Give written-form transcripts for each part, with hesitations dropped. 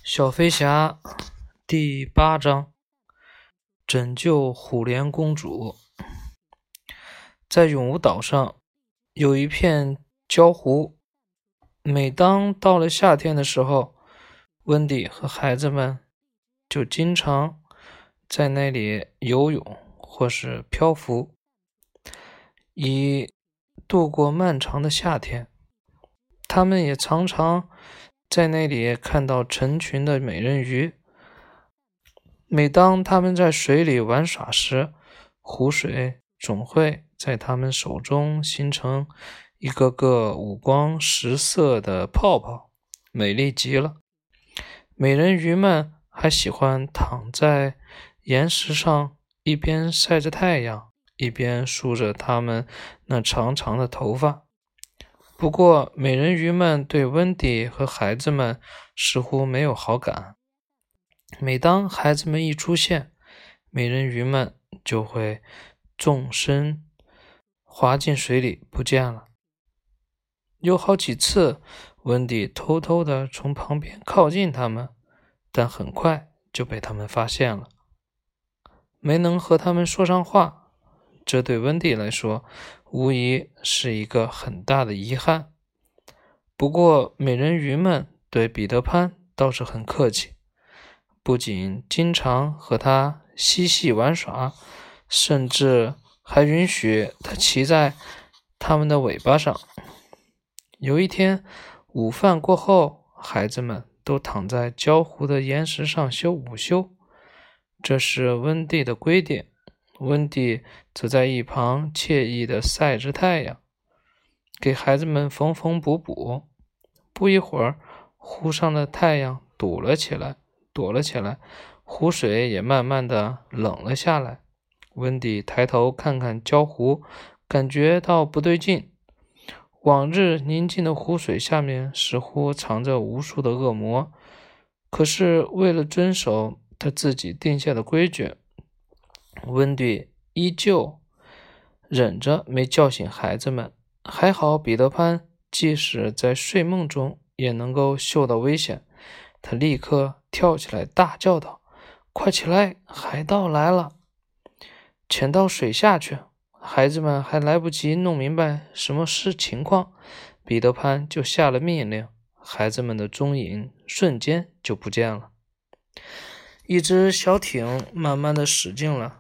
小飞侠第8章，拯救虎莲公主。在永无岛上有一片礁湖，每当到了夏天的时候，温迪和孩子们就经常在那里游泳或是漂浮，以度过漫长的夏天。他们也常常在那里看到成群的美人鱼。每当他们在水里玩耍时，湖水总会在他们手中形成一个个五光十色的泡泡，美丽极了。美人鱼们还喜欢躺在岩石上，一边晒着太阳，一边梳着它们那长长的头发。不过，美人鱼们对温迪和孩子们似乎没有好感。每当孩子们一出现，美人鱼们就会纵身滑进水里不见了。有好几次，温迪偷偷地从旁边靠近他们，但很快就被他们发现了，没能和他们说上话。这对温迪来说，无疑是一个很大的遗憾。不过，美人鱼们对彼得潘倒是很客气，不仅经常和他嬉戏玩耍，甚至还允许他骑在他们的尾巴上。有一天，午饭过后，孩子们都躺在礁湖的岩石上休午休，这是温蒂的规定。温蒂则在一旁惬意地晒着太阳，给孩子们缝缝补补。不一会儿，湖上的太阳躲了起来，湖水也慢慢地冷了下来。温迪抬头看看礁湖，感觉到不对劲。往日宁静的湖水下面似乎藏着无数的恶魔，可是为了遵守他自己定下的规矩，温迪依旧忍着没叫醒孩子们。还好彼得潘即使在睡梦中也能够嗅到危险，他立刻跳起来大叫道：快起来，海盗来了！潜到水下去！孩子们还来不及弄明白什么是情况，彼得潘就下了命令，孩子们的踪影瞬间就不见了。一只小艇慢慢地驶进了，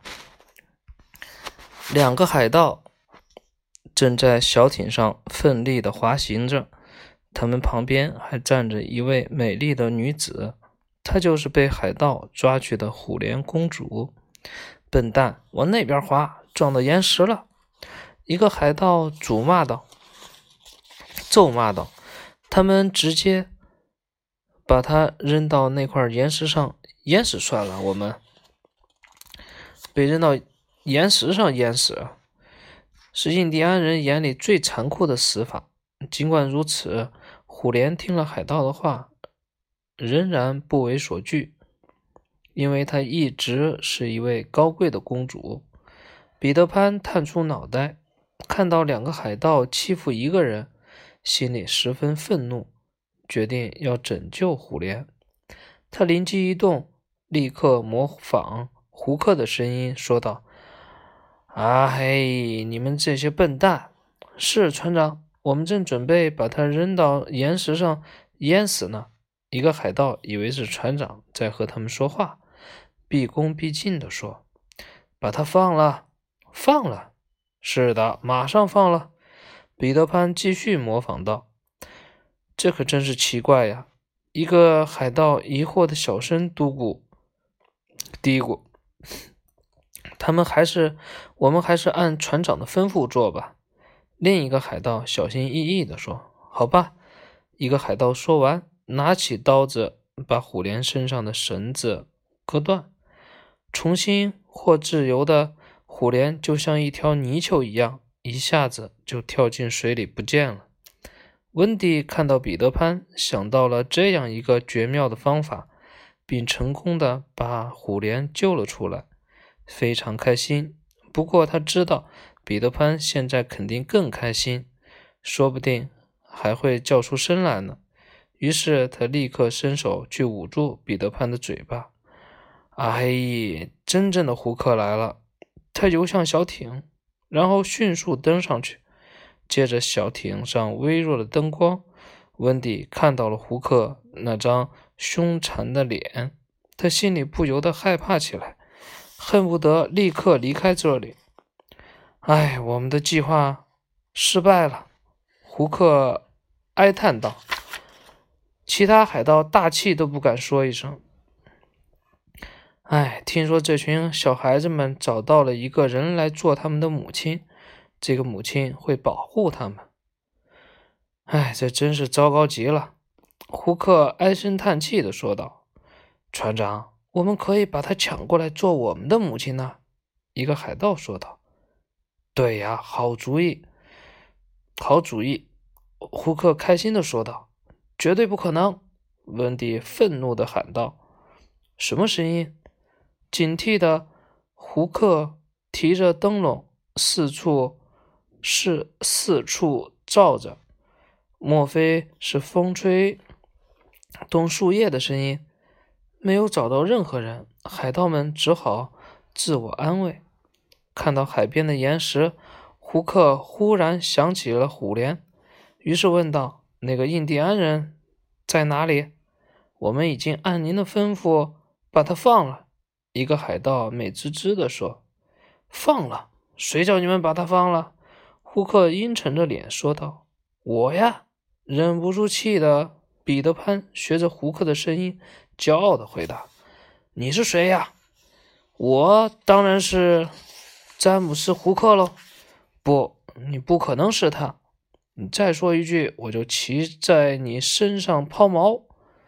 两个海盗正在小艇上奋力地滑行着，他们旁边还站着一位美丽的女子，她就是被海盗抓去的虎莲公主。笨蛋，往那边滑，撞到岩石了！一个海盗咒骂道。他们直接把他扔到那块岩石上淹死算了，我们被扔到岩石上淹死，是印第安人眼里最残酷的死法。尽管如此，虎莲听了海盗的话，仍然不为所惧，因为她一直是一位高贵的公主。彼得潘探出脑袋，看到两个海盗欺负一个人，心里十分愤怒，决定要拯救虎莲。他灵机一动，立刻模仿胡克的声音说道：啊嘿，你们这些笨蛋！是船长，我们正准备把他扔到岩石上淹死呢。一个海盗以为是船长在和他们说话，毕恭毕敬地说：把他放了。放了？是的，马上放了。彼得潘继续模仿道。这可真是奇怪呀！一个海盗疑惑的小声嘀咕：我们还是按船长的吩咐做吧。另一个海盗小心翼翼地说：好吧。一个海盗说完，拿起刀子把虎莲身上的绳子割断。重新获自由的虎莲就像一条泥鳅一样，一下子就跳进水里不见了。温迪看到彼得潘想到了这样一个绝妙的方法，并成功地把虎莲救了出来，非常开心。不过他知道彼得潘现在肯定更开心，说不定还会叫出声来呢。 于是他立刻伸手去捂住彼得潘的嘴巴。哎，真正的胡克来了！他游向小艇，然后迅速登上去。借着小艇上微弱的灯光，温迪看到了胡克那张凶残的脸，他心里不由得害怕起来，恨不得立刻离开这里。哎，我们的计划失败了，胡克哀叹道。其他海盗大气都不敢说一声。哎，听说这群小孩子们找到了一个人来做他们的母亲，这个母亲会保护他们。哎，这真是糟糕极了。胡克唉声叹气地说道。船长，我们可以把她抢过来做我们的母亲呢，一个海盗说道。对呀，好主意，好主意，胡克开心地说道。绝对不可能，温迪愤怒地喊道。什么声音？警惕的胡克提着灯笼四处照着，莫非是风吹动树叶的声音？没有找到任何人，海盗们只好自我安慰。看到海边的岩石，胡克忽然想起了虎莲，于是问道：那个印第安人在哪里？我们已经按您的吩咐把他放了。一个海盗美滋滋地说。放了？谁叫你们把他放了？胡克阴沉着脸说道。我呀！忍不住气的彼得潘学着胡克的声音骄傲地回答。你是谁呀？我当然是詹姆斯·胡克喽。不，你不可能是他。你再说一句，我就在你身上抛锚。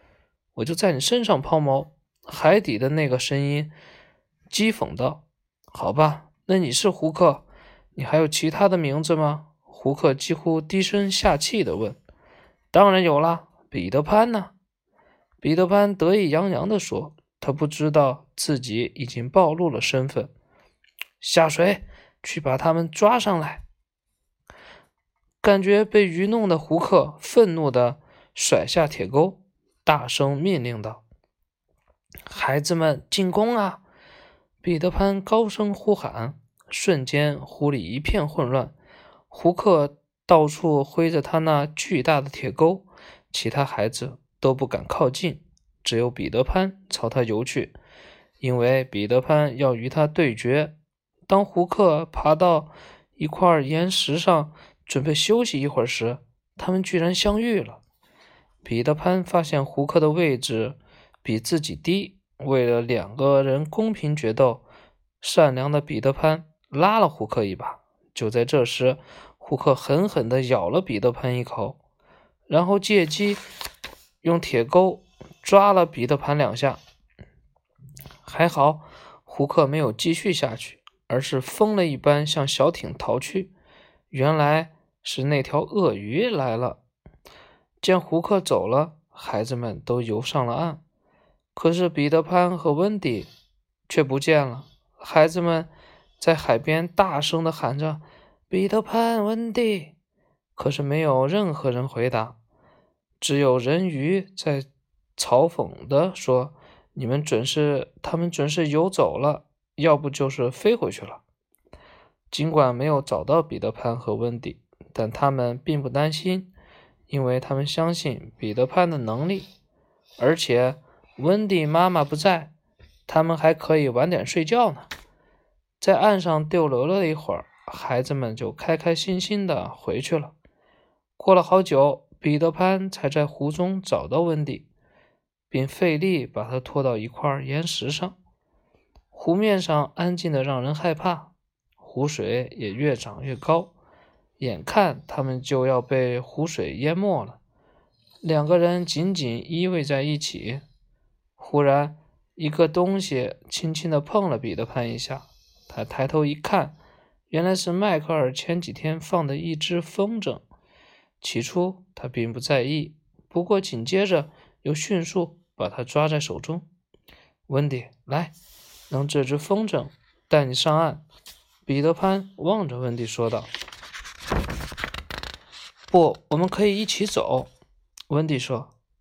海底的那个声音讥讽道。好吧，那你是胡克，你还有其他的名字吗？胡克几乎低声下气地问。当然有啦，彼得潘呢？彼得潘得意洋洋地说，他不知道自己已经暴露了身份。下水，去把他们抓上来。感觉被愚弄的胡克愤怒地甩下铁钩，大声命令道。孩子们进攻啊！彼得潘高声呼喊，瞬间湖里一片混乱。胡克到处挥着他那巨大的铁钩，其他孩子都不敢靠近，只有彼得潘朝他游去，因为彼得潘要与他对决。当胡克爬到一块岩石上准备休息一会儿时，他们居然相遇了。彼得潘发现胡克的位置比自己低，为了两个人公平决斗，善良的彼得潘拉了胡克一把。就在这时，胡克狠狠地咬了彼得潘一口，然后借机用铁钩抓了彼得潘2下。还好，胡克没有继续下去，而是疯了一般向小艇逃去。原来是那条鳄鱼来了。见胡克走了，孩子们都游上了岸，可是彼得潘和温迪却不见了。孩子们在海边大声地喊着彼得潘、温迪，可是没有任何人回答，只有人鱼在嘲讽地说，他们准是游走了，要不就是飞回去了。尽管没有找到彼得潘和温迪，但他们并不担心，因为他们相信彼得潘的能力，而且温迪妈妈不在，他们还可以晚点睡觉呢。在岸上逗留了一会儿，孩子们就开开心心地回去了。过了好久，彼得潘才在湖中找到温迪，并费力把他拖到一块岩石上。湖面上安静得让人害怕，湖水也越涨越高，眼看他们就要被湖水淹没了。两个人紧紧依偎在一起。忽然，一个东西轻轻地碰了彼得潘一下，他抬头一看，原来是迈克尔前几天放的一只风筝。起初他并不在意，不过紧接着又迅速把它抓在手中。温迪，来，让这只风筝带你上岸。彼得潘望着温迪说道。不，我们可以一起走。温迪说。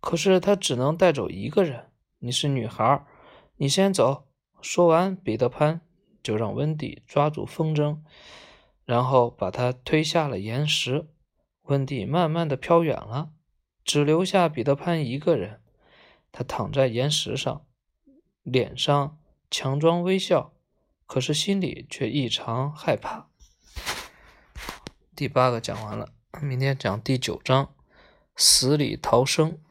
可是他只能带走一个人。你是女孩，你先走。说完，彼得潘就让温蒂抓住风筝，然后把他推下了岩石。温蒂慢慢的飘远了，只留下彼得潘一个人。他躺在岩石上，脸上强装微笑，可是心里却异常害怕。第8个讲完了，明天讲第9章，死里逃生。